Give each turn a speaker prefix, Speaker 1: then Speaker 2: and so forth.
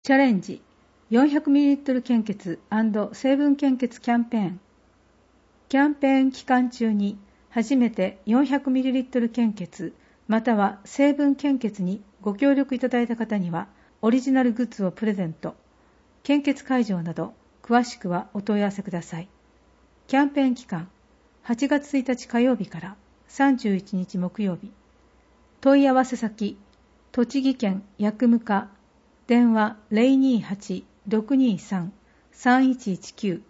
Speaker 1: チャレンジ 400ml 献血&成分献血キャンペーン。キャンペーン期間中に初めて 400ml 献血または成分献血にご協力いただいた方にはオリジナルグッズをプレゼント。献血会場など詳しくはお問い合わせください。キャンペーン期間8月1日火曜日から31日木曜日。問い合わせ先栃木県薬務課電話 028-623-3119